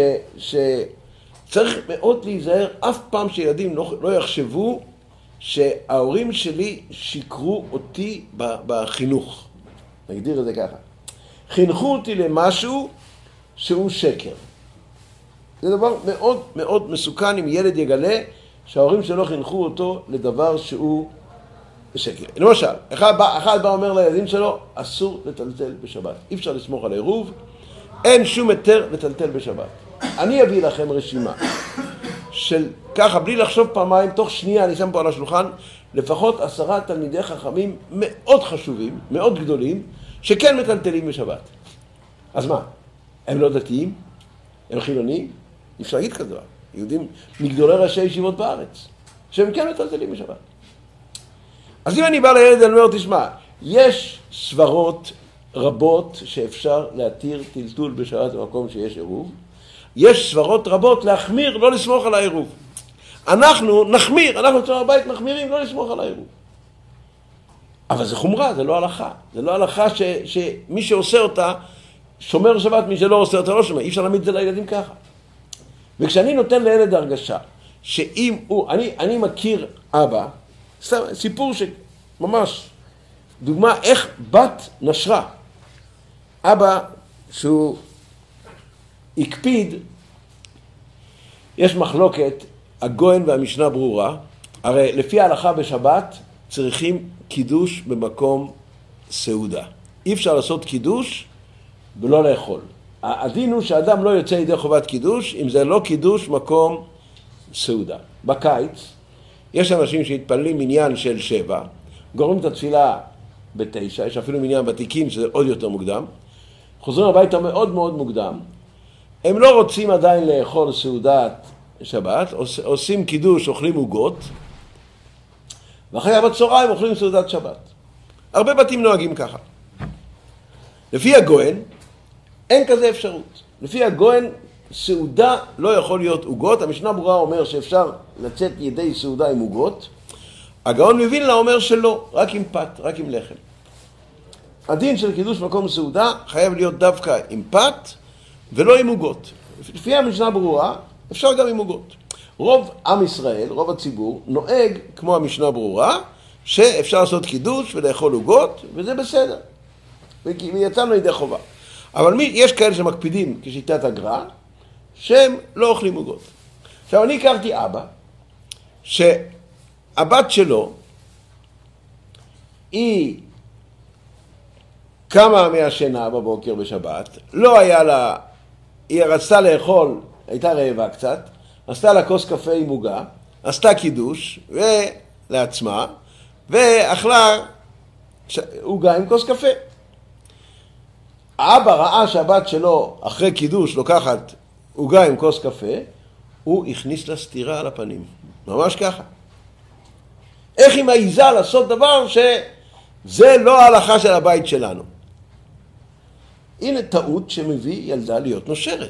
שצריך מאוד להיזהר אף פעם שילדים לא, לא יחשבו שההורים שלי שיקרו אותי בחינוך. נגדיר את זה ככה. חינכו אותי למשהו שהוא שקר. זה דבר מאוד מאוד מסוכן אם ילד יגלה שההורים שלו חינכו אותו לדבר שהוא שקר. למשל, אחד בא, אחד בא אומר לילדים שלו, אסור לטלטל בשבת. אי אפשר לסמוך על עירוב, אין שום היתר לטלטל בשבת. אני אביא לכם רשימה של ככה, בלי לחשוב פעמיים, תוך שנייה, אני שם פה על השולחן, לפחות עשרה תלמידי חכמים מאוד חשובים, מאוד גדולים, שכן מטלטלים בשבת. אז מה? הם לא דתיים? הם חילונים? אי אפשר להגיד כזה דבר. יהודים מגדולי ראשי ישיבות בארץ, שהם כן מטלטלים בשבת. אז אם אני בא לילד, אני אומר, תשמע, יש סברות רבות שאפשר להתיר טלטול בשבת במקום שיש עירוב, יש סברות רבות להחמיר, לא לסמוך על העירוב. אנחנו נחמיר, אנחנו אצלנו הבית מחמירים, לא לסמוך על העירוב. אבל זה חומרה, זה לא הלכה. זה לא הלכה ש, שמי שעושה אותה, שומר שבת, מי שלא עושה אותה לא שומר. אי אפשר להעמיד את זה לילדים ככה. וכשאני נותן לילד הרגשה, שאם הוא, אני, אני מכיר אבא, סיפור שממש, דוגמה איך בת נשרה. אבא שהוא הקפיד, יש מחלוקת, הגויין והמשנה ברורה, הרי לפי ההלכה בשבת צריכים קידוש במקום סעודה. אי אפשר לעשות קידוש ולא לאכול. הדין הוא שאדם לא יוצא ידי חובת קידוש, אם זה לא קידוש מקום סעודה. בקיץ, יש אנשים שהתפללים מניין של שבע, גורמים את התפילה בתשע, יש אפילו מניין בתיקים שזה עוד יותר מוקדם, חוזרים הביתה מאוד מאוד מוקדם, הם לא רוצים עדיין לאכול סעודת שבת, עושים קידוש, אוכלים עוגות, ואחרי בצהריים אוכלים סעודת שבת. הרבה בתים נוהגים ככה. לפי הגויין, אין כזה אפשרות. לפי הגויין, סעודה לא יכול להיות עוגות. המשנה ברורה אומר שאפשר לצאת ידי סעודה עם עוגות. הגאון מווילנה אומר שלא, רק עם פת, רק עם לחם. הדין של קידוש מקום סעודה חייב להיות דווקא עם פת ולא עם עוגות. לפי המשנה ברורה, אפשר גם עם עוגות. רוב עם ישראל, רוב הציבור, נוהג כמו המשנה ברורה, שאפשר לעשות קידוש ולאכול עוגות, וזה בסדר. ויצאנו לידי חובה. אבל מי, יש כאלה שמקפידים כשיטת הגר"א, שהם לא אוכלים עוגות. עכשיו, אני הכרתי אבא, שהבת שלו, היא קמה מהשינה בבוקר בשבת, לא היה לה, היא רצתה לאכול, הייתה רעבה קצת, עשתה לה כוס קפה עם עוגה, עשתה קידוש לעצמה, ואכלה עוגה עם כוס קפה. האבא ראה שהבת שלו אחרי קידוש לוקחת עוגה עם כוס קפה, הוא הכניס לה סתירה על הפנים, ממש ככה. איך היא מעיזה לעשות דבר שזה לא ההלכה של הבית שלנו? הנה טעות שמביא ילדה להיות נושרת.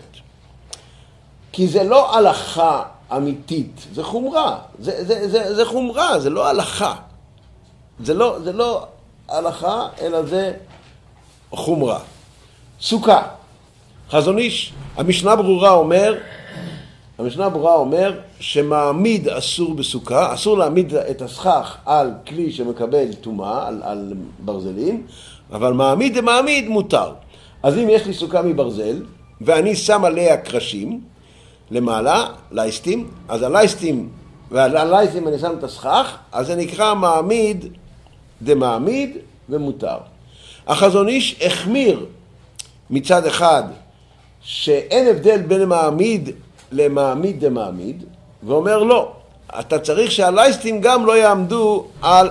כי זה לא הלכה אמיתית, זה חומרה. זה, זה, זה, זה חומרה, זה לא הלכה. זה לא, זה לא הלכה, אלא זה חומרה. סוכה. חזון איש, המשנה ברורה אומר, המשנה ברורה אומר שמעמיד אסור בסוכה, אסור להעמיד את הסכך על כלי שמקבל טומאה, על, על ברזלים, אבל מעמיד ומעמיד מותר. אז אם יש לי סוכה מברזל, ואני שם עליה קרשים, למעלה, לייסטים, אז הלייסטים, ועל הלייסטים אני שם את הסכך, אז זה נקרא מעמיד דמעמיד ומותר. החזון איש החמיר מצד אחד, שאין הבדל בין מעמיד למעמיד דמעמיד, ואומר לא, אתה צריך שהלייסטים גם לא יעמדו על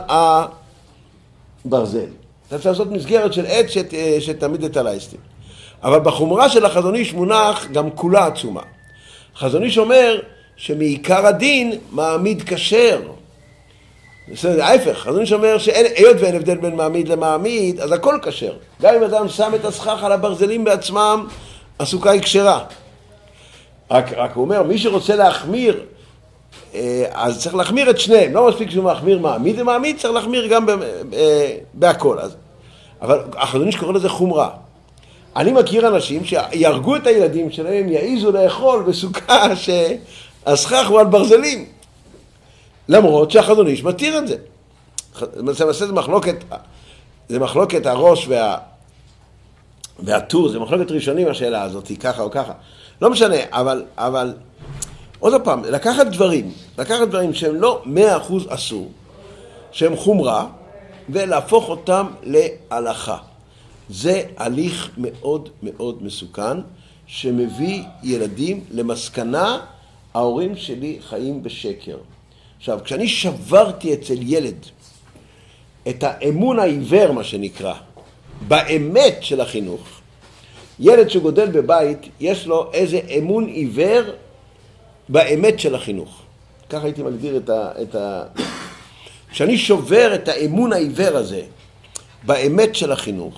הברזל. אתה צריך לעשות מסגרת של עץ שת, שתעמיד את הלייסטים. אבל בחומרה של החזון איש מונח גם כולה עצומה. החזון איש אומר שמעיקר הדין מעמיד כשר. זה ההפך, החזון איש אומר שהיות ואין הבדל בין מעמיד למעמיד, אז הכל כשר. גם אם אדם שם את הסכך על הברזלים בעצמם, הסוכה היא כשרה. רק, רק הוא אומר, מי שרוצה להחמיר, אז צריך להחמיר את שניהם. לא מספיק שהוא מחמיר מעמיד ומעמיד, צריך להחמיר גם בהכל. אז, אבל החזון איש קורא לזה חומרה. אני מכיר אנשים שירגו את הילדים שלהם, יעיזו לאכול בסוכה שהסכך הוא על ברזלים. למרות שהחזון איש מתיר את זה. זה, זה מחלוקת, זה מחלוקת הראש וה, והטור, זה מחלוקת ראשונים השאלה הזאת, ככה או ככה. לא משנה, אבל, אבל עוד פעם, לקחת דברים, לקחת דברים שהם לא מאה אחוז אסור, שהם חומרה, ולהפוך אותם להלכה. זה הליך מאוד מאוד מסוכן, שמביא ילדים למסקנה, ההורים שלי חיים בשקר. עכשיו, כשאני שברתי אצל ילד את האמון העיוור, מה שנקרא, באמת של החינוך, ילד שגודל בבית, יש לו איזה אמון עיוור באמת של החינוך. ככה הייתי מגדיר את ה... את ה... כשאני שובר את האמון העיוור הזה באמת של החינוך,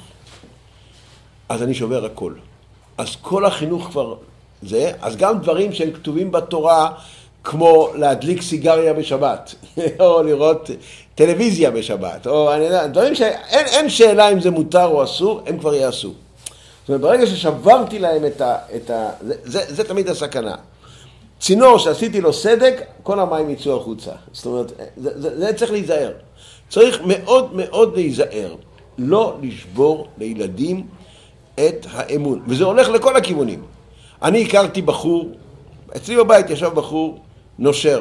אז אני שובר הכל. אז כל החינוך כבר זה, אז גם דברים שהם כתובים בתורה, כמו להדליק סיגריה בשבת, או לראות טלוויזיה בשבת, או אני יודע, דברים שאין אין שאלה אם זה מותר או אסור, הם כבר יעשו. זאת אומרת, ברגע ששברתי להם את ה... את ה זה, זה, זה תמיד הסכנה. צינור שעשיתי לו סדק, כל המים יצאו החוצה. זאת אומרת, זה, זה, זה צריך להיזהר. צריך מאוד מאוד להיזהר. לא לשבור לילדים את האמון. וזה הולך לכל הכיוונים. אני הכרתי בחור, אצלי בבית ישב בחור נושר,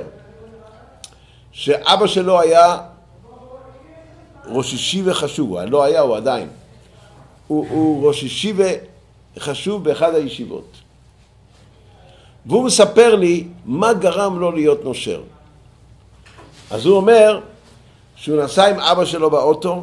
שאבא שלו היה ראש ישיבה חשוב, לא היה, הוא עדיין. הוא, הוא ראש ישיבה חשוב באחד הישיבות. והוא מספר לי מה גרם לו להיות נושר. אז הוא אומר שהוא נסע עם אבא שלו באוטו,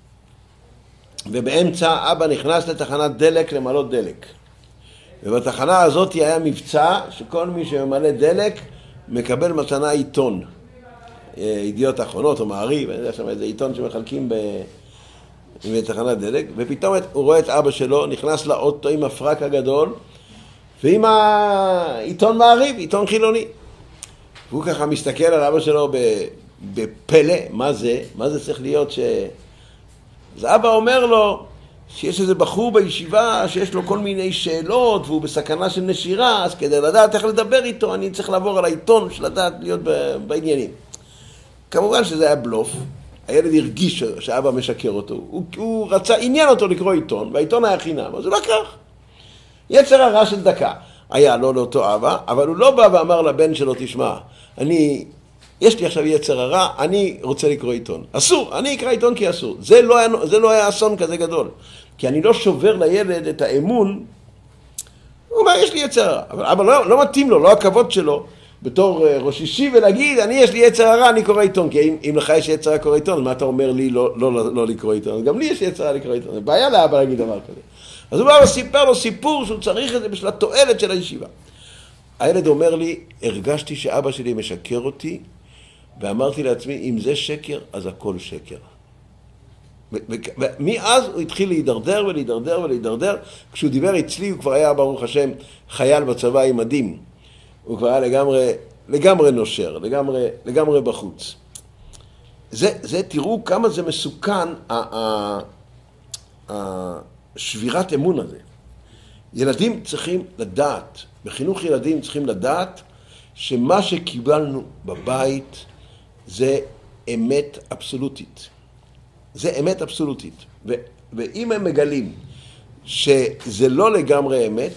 ובאמצע אבא נכנס לתחנת דלק למלא דלק. ובתחנה הזאת היה מבצע שכל מי שממלא דלק מקבל מתנה עיתון. ידיעות אחרונות או מעריב, אני יודע שם איזה עיתון שמחלקים ב... בתחנת דלק, ופתאום הוא רואה את אבא שלו, נכנס לאוטו עם הפרק הגדול, ועם העיתון מעריב, עיתון חילוני. והוא ככה מסתכל על אבא שלו בפלא, מה זה? מה זה צריך להיות ש... אז אבא אומר לו, שיש איזה בחור בישיבה שיש לו כל מיני שאלות והוא בסכנה של נשירה, אז כדי לדעת איך לדבר איתו אני צריך לעבור על העיתון בשביל לדעת להיות בעניינים. כמובן שזה היה בלוף, הילד הרגיש שאבא משקר אותו, הוא, הוא רצה, עניין אותו לקרוא עיתון, והעיתון היה חינם, אז הוא לקח. יצר הרע של דקה היה לו לאותו אבא, אבל הוא לא בא ואמר לבן שלו, תשמע, אני, יש לי עכשיו יצר הרע, אני רוצה לקרוא עיתון. אסור, אני אקרא עיתון כי אסור. זה לא היה, זה לא היה אסון כזה גדול. כי אני לא שובר לילד את האמון, הוא אומר, יש לי יצר הרע. אבל, אבל לא, לא מתאים לו, לא הכבוד שלו, בתור ראש אישי, ולהגיד, אני יש לי יצר הרע, אני קורא עיתון. כי אם, אם לך יש יצר הרע לקרוא עיתון, מה אתה אומר לי לא, לא, לא, לא לקרוא עיתון? גם לי יש יצר הרע לקרוא עיתון. זה בעיה לאבא להגיד דבר כזה. אז הוא בא וסיפר לו סיפור שהוא צריך את זה בשביל התועלת של הישיבה. הילד אומר לי, הרגשתי שאבא שלי משקר אותי, ואמרתי לעצמי, אם זה שקר, אז הכל שקר. ומאז הוא התחיל להידרדר ולהידרדר ולהידרדר. כשהוא דיבר אצלי, הוא כבר היה, ברוך השם, חייל בצבא עם מדים. הוא כבר היה לגמרי, לגמרי נושר, לגמרי, לגמרי בחוץ. זה, זה, תראו כמה זה מסוכן, השבירת אמון הזה. ילדים צריכים לדעת, בחינוך ילדים צריכים לדעת, שמה שקיבלנו בבית זה אמת אבסולוטית. זה אמת אבסולוטית. ו- ואם הם מגלים שזה לא לגמרי אמת,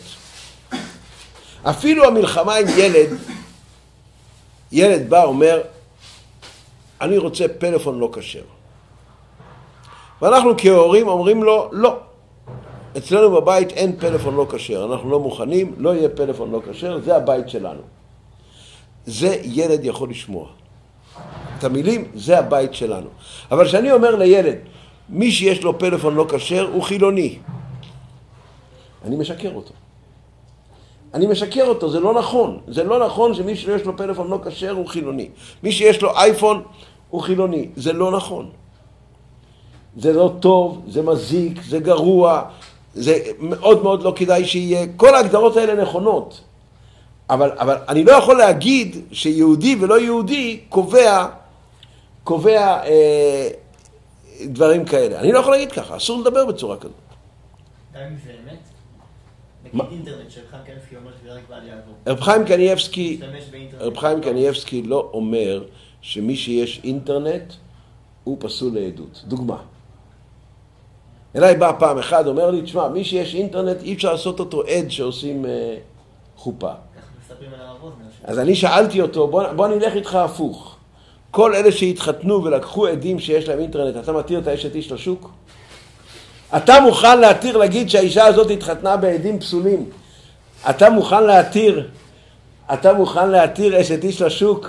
אפילו המלחמה עם ילד, ילד בא אומר, אני רוצה פלאפון לא כשר. ואנחנו כהורים אומרים לו, לא. אצלנו בבית אין פלאפון לא כשר, אנחנו לא מוכנים, לא יהיה פלאפון לא כשר, זה הבית שלנו. זה ילד יכול לשמוע. את המילים, זה הבית שלנו. אבל כשאני אומר לילד, מי שיש לו פלאפון לא כשר הוא חילוני. אני משקר אותו. אני משקר אותו, זה לא נכון. זה לא נכון שמי שיש לו פלאפון לא כשר הוא חילוני. מי שיש לו אייפון הוא חילוני. זה לא נכון. זה לא טוב, זה מזיק, זה גרוע, זה מאוד מאוד לא כדאי שיהיה. כל ההגדרות האלה נכונות. אבל, אבל אני לא יכול להגיד שיהודי ולא יהודי קובע, קובע אה, דברים כאלה. אני לא יכול להגיד ככה, אסור לדבר בצורה כזאת. גם אם זה אמת? נגיד אינטרנט של חיים קניבסקי אומר שזה רק בעל יעבור. רב חיים קניבסקי, רב חיים קניבסקי לא אומר שמי שיש אינטרנט הוא פסול לעדות. דוגמה. אליי בא פעם אחד, אומר לי, תשמע, מי שיש אינטרנט אי אפשר לעשות אותו עד שעושים אה, חופה. אז אני שאלתי אותו, בוא, בוא נלך איתך הפוך. כל אלה שהתחתנו ולקחו עדים שיש להם אינטרנט, אתה מתיר את האשת איש לשוק? אתה מוכן להתיר להגיד שהאישה הזאת התחתנה בעדים פסולים? אתה מוכן להתיר, אתה מוכן להתיר אשת איש לשוק?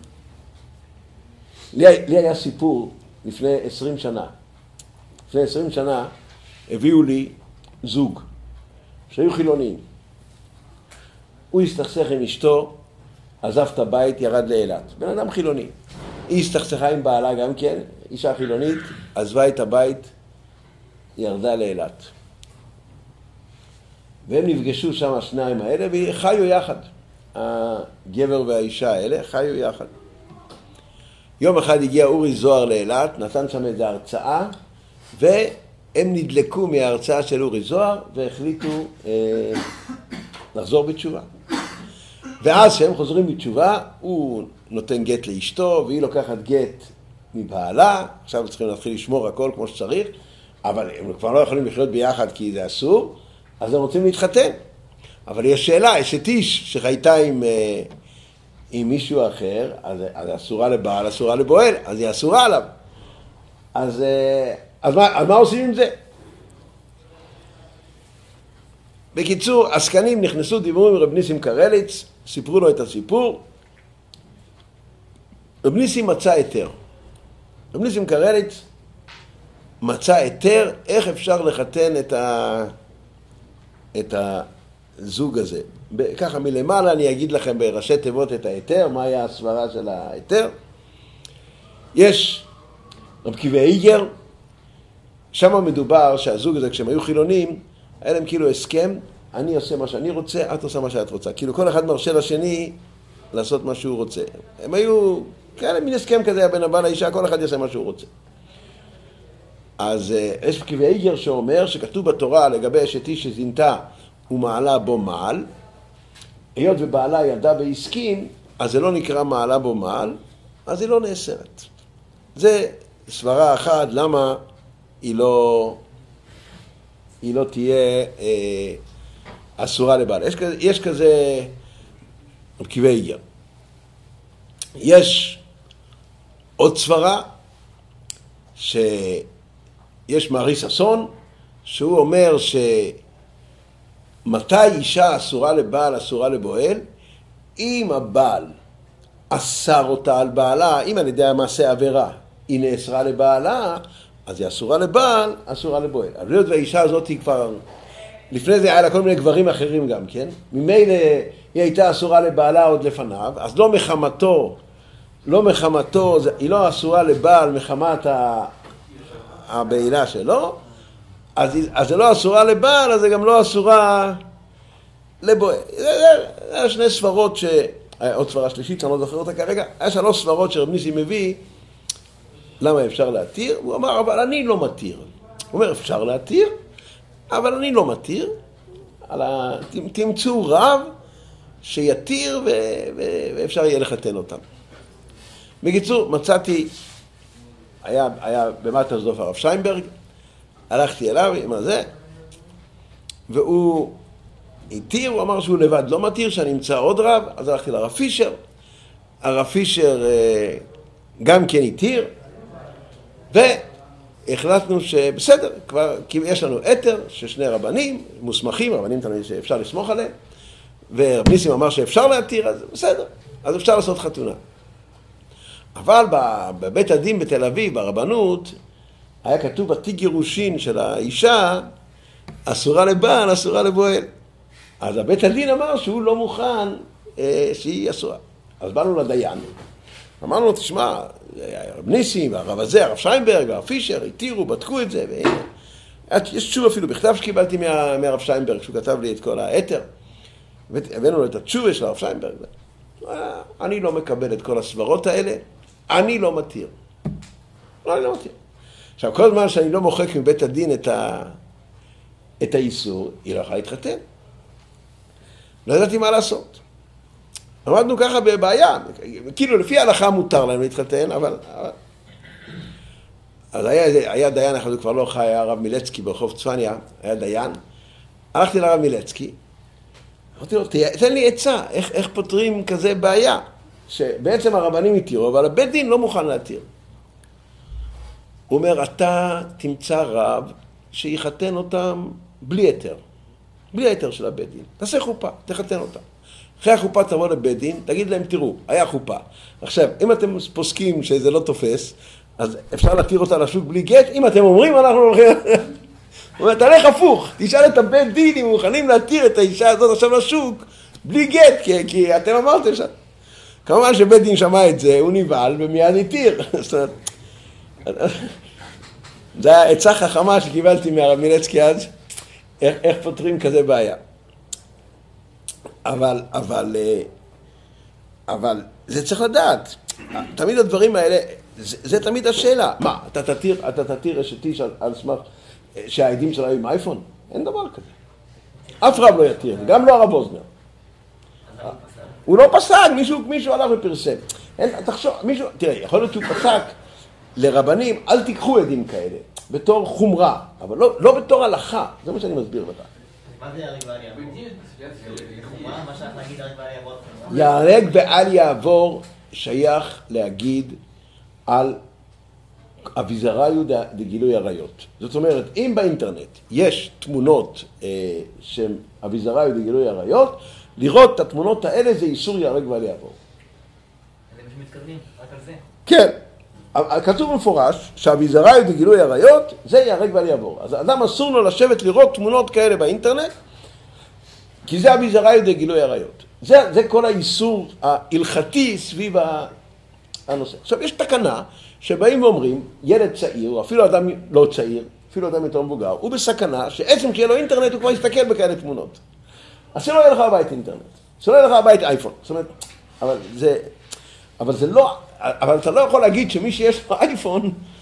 לי, לי היה סיפור לפני עשרים שנה. לפני עשרים שנה הביאו לי זוג שהיו חילוניים. הוא הסתכסך עם אשתו, עזב את הבית, ירד לאילת. בן אדם חילוני. היא הסתכסכה עם בעלה גם כן, אישה חילונית, עזבה את הבית, ירדה לאילת. והם נפגשו שם השניים האלה וחיו יחד. הגבר והאישה האלה חיו יחד. יום אחד הגיע אורי זוהר לאילת, נתן שם איזו הרצאה, והם נדלקו מההרצאה של אורי זוהר והחליטו אה, לחזור בתשובה. ואז כשהם חוזרים בתשובה, הוא נותן גט לאשתו, והיא לוקחת גט מבעלה. עכשיו צריכים להתחיל לשמור הכל כמו שצריך, אבל הם כבר לא יכולים לחיות ביחד כי זה אסור, אז הם רוצים להתחתן. אבל יש שאלה, אשת איש שחייתה עם, עם מישהו אחר, אז, אז אסורה לבעל, אסורה לבועל, אז היא אסורה עליו. אז, אז, מה, אז מה עושים עם זה? בקיצור, עסקנים נכנסו, דיברו עם רב ניסים קרליץ, סיפרו לו את הסיפור. רב ניסים מצא היתר. רב ניסים קרליץ מצא היתר איך אפשר לחתן את, ה... את הזוג הזה. ככה מלמעלה אני אגיד לכם בראשי תיבות את היתר, מה היה הסברה של היתר. יש רב קיבי איגר, שם מדובר שהזוג הזה כשהם היו חילונים, היה להם כאילו הסכם, אני עושה מה שאני רוצה, את עושה מה שאת רוצה. כאילו כל אחד מרשה לשני לעשות מה שהוא רוצה. הם היו, כאלה מין הסכם כזה בין הבעל לאישה, כל אחד יעשה מה שהוא רוצה. אז יש כתבי איגר שאומר שכתוב בתורה לגבי אשת איש שזינתה ומעלה בו מעל, היות ובעלה ידע והסכים, אז זה לא נקרא מעלה בו מעל, אז היא לא נאסרת. זה סברה אחת למה היא לא, היא לא תהיה אה, אסורה לבעל. יש כזה, יש כזה כתבי איגר. יש עוד סברה שיש מארי ששון, שהוא אומר שמתי אישה אסורה לבעל, אסורה לבועל, אם הבעל אסר אותה על בעלה, אם על ידי המעשה עבירה היא נאסרה לבעלה, אז היא אסורה לבעל, אסורה לבועל. אבל להיות והאישה הזאת היא כבר, לפני זה היה לה כל מיני גברים אחרים גם, כן? ממילא היא הייתה אסורה לבעלה עוד לפניו, אז לא מחמתו, לא מחמתו, היא לא אסורה לבעל מחמת הבעילה שלו, אז, אז זה לא אסורה לבעל, אז זה גם לא אסורה לבועל. זה, זה שני סברות ש... עוד סברה שלישית, שאני לא זוכר אותה כרגע, היה שלוש סברות שרב ניסים מביא, למה אפשר להתיר? הוא אמר, אבל אני לא מתיר. הוא אומר, אפשר להתיר, אבל אני לא מתיר. ה... תמצאו רב שיתיר ו... ו... ואפשר יהיה לחתן אותם. בקיצור, מצאתי, היה, היה במטה זדוף הרב שיינברג, הלכתי אליו עם הזה, והוא התיר, הוא אמר שהוא לבד לא מתיר, שאני אמצא עוד רב, אז הלכתי לרב פישר, הרב פישר גם כן התיר, והחלטנו שבסדר, כבר יש לנו אתר ששני רבנים מוסמכים, רבנים תמיד שאפשר לסמוך עליהם, ורב ניסים אמר שאפשר להתיר, אז בסדר, אז אפשר לעשות חתונה. אבל בבית הדין בתל אביב, ברבנות, היה כתוב בתיק גירושין של האישה, אסורה לבעל, אסורה לבועל. אז הבית הדין אמר שהוא לא מוכן אה, שהיא אסורה. אז באנו לדיין. אמרנו לו, תשמע, הרב ניסים, הרב הזה, הרב שיינברג, הרב פישר, התירו, בדקו את זה, והנה. יש תשוב אפילו בכתב שקיבלתי מה, מהרב שיינברג, שהוא כתב לי את כל היתר. הבאנו לו את התשובה של הרב שיינברג. אני לא מקבל את כל הסברות האלה, אני לא מתיר. לא, אני לא מתיר. עכשיו, כל זמן שאני לא מוחק מבית הדין את, ה... את האיסור, היא לא יכולה להתחתן. לא ידעתי מה לעשות. עמדנו ככה בבעיה, כאילו לפי ההלכה מותר להם להתחתן, אבל... אז היה, היה דיין, אנחנו כבר לא חי, היה הרב מילצקי ברחוב צפניה, היה דיין. הלכתי לרב מילצקי, אמרתי לו, תן לי עצה, איך, איך פותרים כזה בעיה? שבעצם הרבנים התירו, אבל הבית דין לא מוכן להתיר. הוא אומר, אתה תמצא רב שיחתן אותם בלי היתר. בלי היתר של הבית דין. תעשה חופה, תחתן אותם. אחרי החופה תבוא לבית דין, תגיד להם, תראו, היה חופה. עכשיו, אם אתם פוסקים שזה לא תופס, אז אפשר להתיר אותה לשוק בלי גט. אם אתם אומרים, אנחנו הולכים... הוא אומר, תלך הפוך, תשאל את הבית דין אם מוכנים להתיר את האישה הזאת עכשיו לשוק בלי גט, כי, כי אתם אמרתם ש... כמובן שבית דין שמע את זה, הוא נבעל ומיד התיר. זה היה עצה חכמה שקיבלתי מהרב מילצקי אז, איך, איך פותרים כזה בעיה. אבל, אבל, אבל זה צריך לדעת. תמיד הדברים האלה, זה, זה תמיד השאלה. מה, אתה תתיר, אתה תתיר אשת איש על, על סמך שהעדים שלה עם אייפון? אין דבר כזה. אף רב לא יתיר, גם לא הרב אוזנר. הוא לא פסק, מישהו, מישהו הלך ופרסם. אין, תחשוב, מישהו, תראה, יכול להיות שהוא פסק לרבנים, אל תיקחו עדים כאלה, בתור חומרה, אבל לא, לא בתור הלכה. זה מה שאני מסביר לך. מה זה יהרג ואל יעבור? חומרה, מה שייך להגיד יהרג ואל יעבור? יהרג ואל יעבור שייך להגיד על אביזריו דגילוי עריות. זאת אומרת, אם באינטרנט יש תמונות אה, שהן אביזריו דגילוי עריות, לראות את התמונות האלה זה איסור יהרג ואל יעבור. זה מה שמתכוונים, רק על זה? כן. כתוב במפורש שהאביזריו דגילוי עריות זה יהרג ואל יעבור. אז האדם אסור לו לשבת לראות תמונות כאלה באינטרנט, כי זה אביזריו דגילוי עריות. זה, זה כל האיסור ההלכתי סביב הנושא. עכשיו, יש תקנה שבאים ואומרים, ילד צעיר, או אפילו אדם לא צעיר, אפילו אדם יותר מבוגר, הוא בסכנה שעצם כי יהיה לו אינטרנט הוא כבר יסתכל בכאלה תמונות. אז שלא יהיה לך הבית אינטרנט, שלא יהיה לך הבית אייפון. זאת אומרת, אבל זה, אבל זה לא, אבל אתה לא יכול להגיד שמי שיש לו אייפון,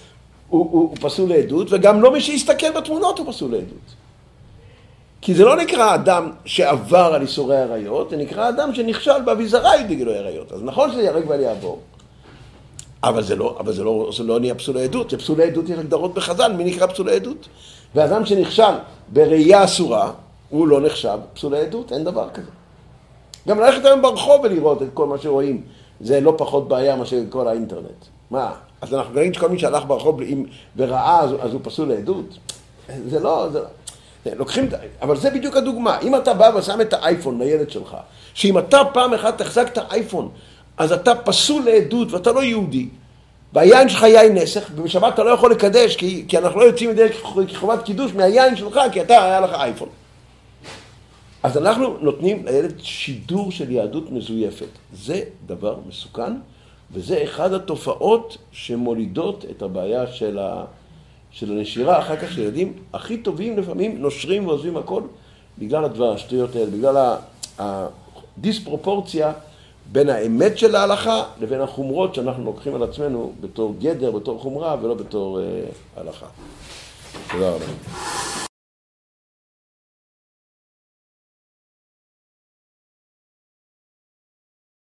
הוא, הוא, הוא פסול לעדות, וגם לא מי שיסתכל בתמונות הוא פסול לעדות. כי זה לא נקרא אדם שעבר על איסורי עריות, זה נקרא אדם שנכשל באביזרי בגילוי עריות. אז נכון שזה ירק ואל יעבור, אבל זה לא, אבל זה לא, זה לא נהיה פסול לעדות. זה פסול לעדות, יש הגדרות בחז"ל, מי נקרא פסול לעדות? ואדם שנכשל בראייה אסורה, הוא לא נחשב פסול לעדות, אין דבר כזה. גם ללכת היום ברחוב ולראות את כל מה שרואים, זה לא פחות בעיה מאשר כל האינטרנט. מה? אז אנחנו נגיד שכל מי שהלך ברחוב וראה, אז, אז הוא פסול לעדות? זה לא, זה לא. לוקחים, אבל זה בדיוק הדוגמה. אם אתה בא ושם את האייפון לילד שלך, שאם אתה פעם אחת תחזק את האייפון, אז אתה פסול לעדות ואתה לא יהודי, והיין שלך יין נסך, ובשבת אתה לא יכול לקדש, כי, כי אנחנו לא יוצאים מדי חובת קידוש מהיין שלך, כי אתה היה לך אייפון. אז אנחנו נותנים לילד שידור של יהדות מזויפת. זה דבר מסוכן, וזה אחד התופעות שמולידות את הבעיה של, ה... של הנשירה. אחר כך שילדים הכי טובים לפעמים נושרים ועוזבים הכל, בגלל הדבר השטויות האלה, בגלל הדיספרופורציה בין האמת של ההלכה לבין החומרות שאנחנו לוקחים על עצמנו בתור גדר, בתור חומרה ולא בתור אה, הלכה. תודה רבה.